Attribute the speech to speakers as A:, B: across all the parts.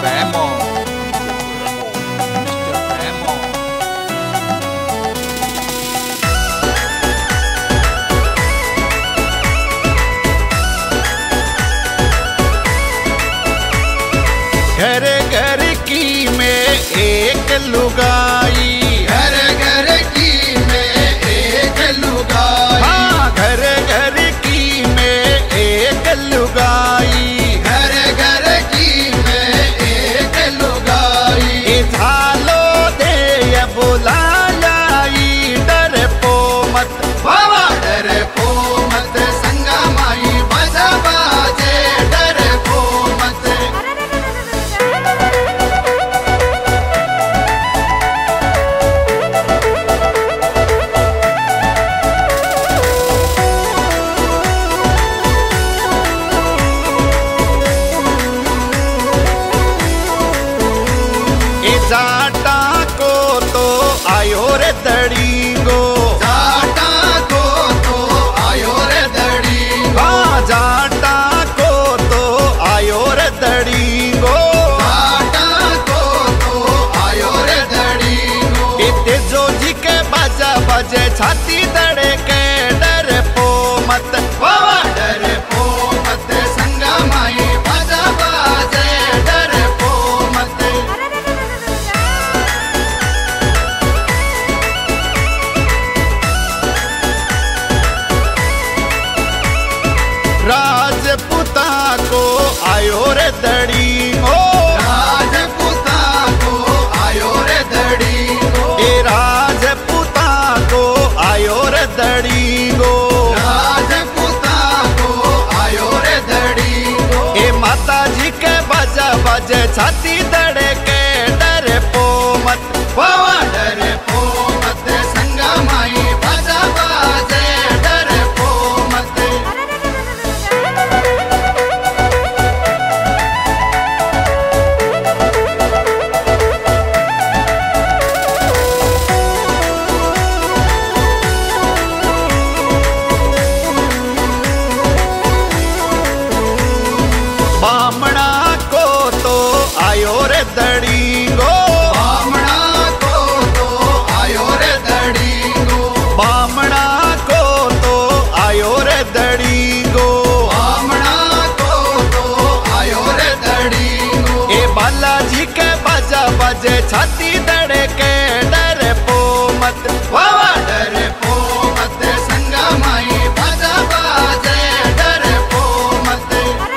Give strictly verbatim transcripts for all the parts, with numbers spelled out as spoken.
A: Remo, mister Remo. घर घर की में एक लुगाई,
B: घर घर की में एक लुगाई,
A: हाँ घर घर की में एक लुगाई,
B: घर घर की में एक लुगाई।
A: झालो दे ये बुला लाई, डर पो मत
B: बाबा डर पो मत, संगा माई बजा बाजे डर पो मत।
A: जाटा को तो आयो रे दड़ीगो,
B: जाटा को तो आयो रे दड़ीगो,
A: हाँ जाटा को तो आयो रे दड़ीगो,
B: जाटा को तो आयो रे दड़ीगो।
A: इते जो जी के बाजा बजे छाती दड़े के डर पो मत,
B: बाबा डर पो मत, संगा माई बजा बाजे डर पो मत।
A: राजपुता को आयो रे दड़ीगो,
B: राजपुता को आयो रे दड़ीगो,
A: ए राजपुता को आयो रे दड़ीगो,
B: राजपुता को आयो रे दड़ीगो।
A: ए माता जी के बाजा बजे छाती दड़े के डर पो मत,
B: बाबा डर पो मत, संगा माई बजा बाजे डर पो मत।
A: बामणा को तो आयो रे दड़ीगो,
B: बामणा को तो आयो रे दड़ीगो,
A: बामणा को तो आयो रे दड़ीगो,
B: बामणा को तो आयो रे दड़ीगो।
A: ए बालाजी के बाजा बजे छाती दड़े के डर पो मत,
B: बाबा डर पो मत, संगा माई बजा बाजे डर पो मत।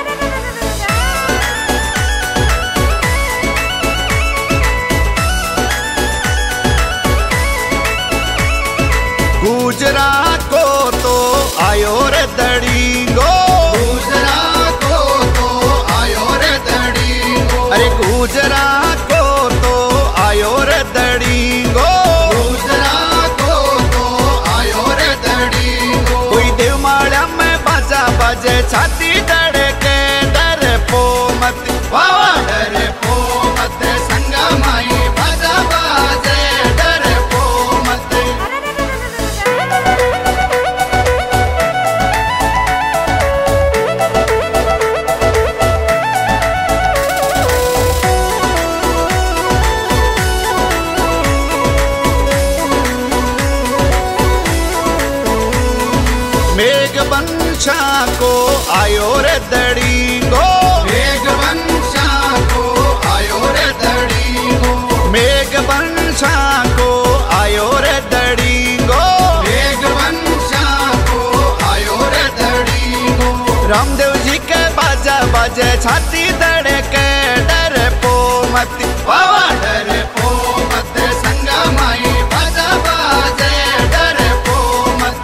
A: गुजरा को तो आयो रे दड़ीगो,
B: गुजरा को तो आयो रे दड़ीगो,
A: अरे गुजरा को तो आयो रे दड़ीगो,
B: गुजरा को तो आयो रे दड़ीगो।
A: कोई देवमाड़ा में बाजा बजे छाती दड़े के डर पो मत,
B: बाबा डर पो मत, संगा माई बजा बाजे डर पो मत।
A: मेघ वंशा को आयो रे दड़ीगो,
B: मेघवंशा को आयो रे दड़ीगो,
A: मेघ वंशा को आयो रे दड़ीगो,
B: मेघवंशा को आयो रे दड़ीगो।
A: रामदेव जी के बाजा बजे छाती दड़े के डर पो मत,
B: बाबा डर पो मत, संगा माई बजा बाजे डर पो मत।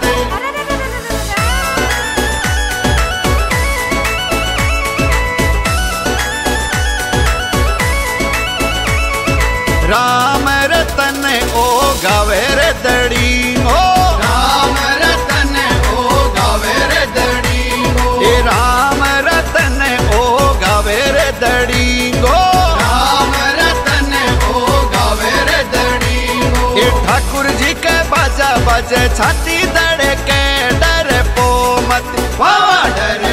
A: राम रतन ओ गावे रे दड़ीगो,
B: राम रतन ओ गावे रे दड़ीगो,
A: ए राम रतन ओ गावे रे दड़ीगो,
B: राम रतन ओ गावे रे दड़ीगो।
A: ए ठाकुर जी के बाजा बजे छाती दड़े के डर पो मत,
B: बाबा डर